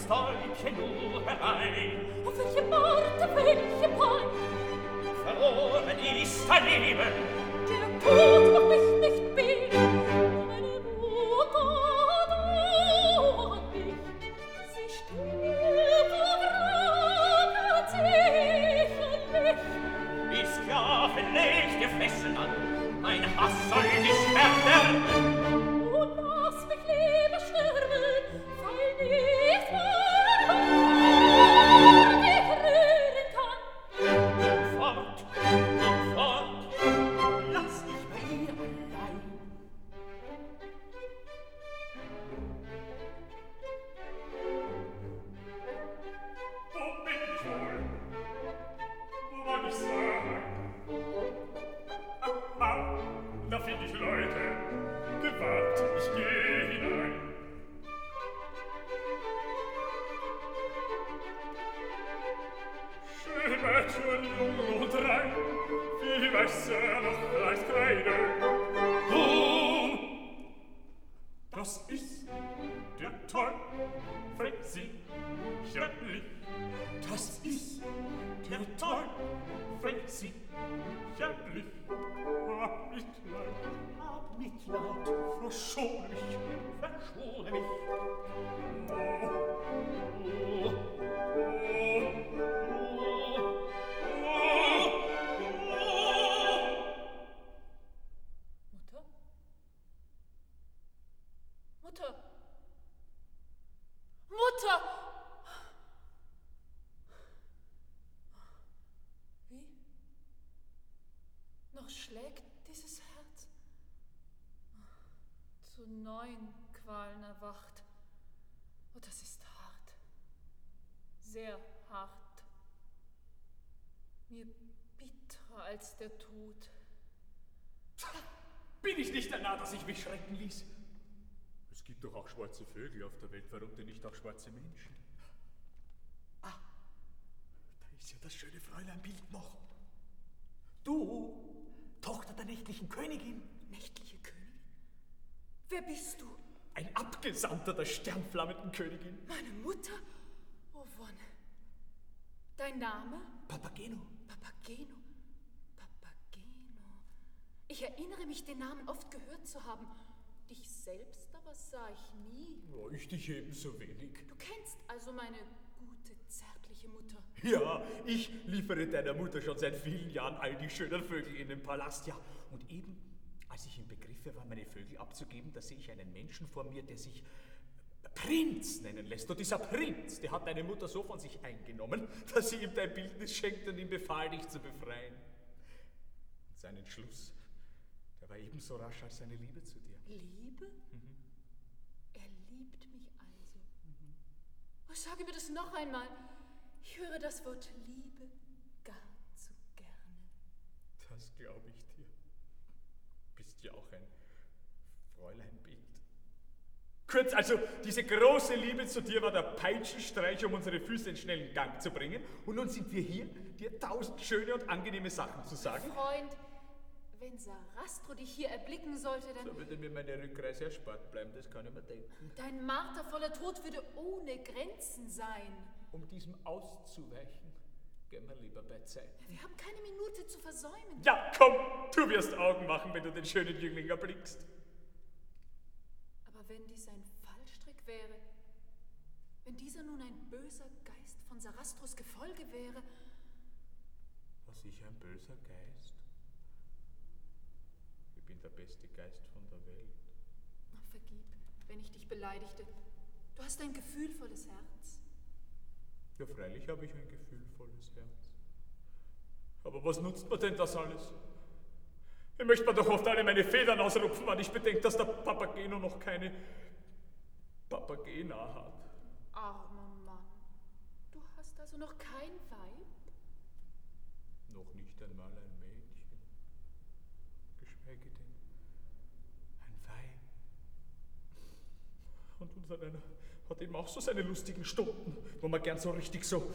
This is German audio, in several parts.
Stäubchen nur herein. Auf welche Worte, welche Pein? Verloren ist dein Leben. Der Tod macht mich nicht beben. Meine Mutter dauert mich. Sie stirbt und rackert sicherlich. Die Sklaven legt ihr Fesseln an. Mein Hass soll dich verderben. Und lass mich lieber sterben, weil nicht mein Hund dich rühren kann. Fort, lass dich bei ihr allein. Wo bin ich wohl? Wo mag ich sein? Aha, da find ich Leute. Gewahrt, ich geh hinein. Schöne Mädchen, jung und rein, wie Wässer noch leicht Kreide. Das ist der Teufel, sicherlich. Das ist der Teufel, sicherlich. Hab Mitleid, verschone mich. Mutter? Mutter! Wie? Noch schlägt dieses Herz? Zu neuen Qualen erwacht. Oh, das ist hart. Sehr hart. Mir bitterer als der Tod. Bin ich nicht der Narr, dass ich mich schrecken ließ? Es gibt doch auch schwarze Vögel auf der Welt, warum denn nicht auch schwarze Menschen? Ah, da ist ja das schöne Fräuleinbild noch. Du, Tochter der nächtlichen Königin. Nächtliche Königin? Wer bist du? Ein Abgesandter der sternflammenden Königin. Meine Mutter? Oh, Wonne. Dein Name? Papageno. Papageno. Papageno. Ich erinnere mich, den Namen oft gehört zu haben. Dich selbst aber sah ich nie. Oh, ich dich ebenso wenig. Du kennst also meine gute, zärtliche Mutter. Ja, ich liefere deiner Mutter schon seit vielen Jahren all die schönen Vögel in den Palast. Ja, und eben, als ich im Begriffe war, meine Vögel abzugeben, da sehe ich einen Menschen vor mir, der sich Prinz nennen lässt. Und dieser Prinz, der hat deine Mutter so von sich eingenommen, dass sie ihm dein Bildnis schenkt und ihm befahl, dich zu befreien. Und sein Entschluss, der war ebenso rasch als seine Liebe zu dir. Liebe? Mhm. Er liebt mich also. Mhm. Oh, sage mir das noch einmal. Ich höre das Wort Liebe gar zu gerne. Das glaube ich dir. Bist ja auch ein Fräuleinbild. Kurz, also diese große Liebe zu dir war der Peitschenstreich, um unsere Füße in schnellen Gang zu bringen. Und nun sind wir hier, dir 1000 schöne und angenehme Sachen zu sagen. Freund, wenn Sarastro dich hier erblicken sollte, dann... So würde mir meine Rückreise erspart bleiben, das kann ich mir denken. Dein martervoller Tod würde ohne Grenzen sein. Um diesem auszuweichen, gehen wir lieber bei Zeit. Wir haben keine Minute zu versäumen. Ja, komm, du wirst Augen machen, wenn du den schönen Jüngling erblickst. Aber wenn dies ein Fallstrick wäre, wenn dieser nun ein böser Geist von Sarastros Gefolge wäre... Was, ich ein böser Geist? Ich bin der beste Geist von der Welt. Ach, vergib, wenn ich dich beleidigte. Du hast ein gefühlvolles Herz. Ja, freilich habe ich ein gefühlvolles Herz. Aber was nutzt mir denn das alles? Ich möchte mir doch oft alle meine Federn ausrupfen, wenn ich bedenke, dass der Papageno noch keine Papagena hat. Armer Mann, du hast also noch kein Weib? Noch nicht einmal ein Mädchen. Geschweige denn ein Weib. Und unser einer hat eben auch so seine lustigen Stunden, wo man gern so richtig so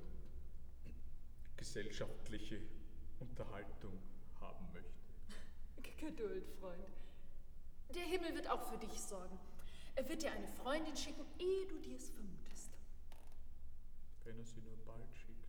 gesellschaftliche Unterhaltung haben möchte. Geduld, Freund. Der Himmel wird auch für dich sorgen. Er wird dir eine Freundin schicken, ehe du dir's vermutest. sie nur bald schickt.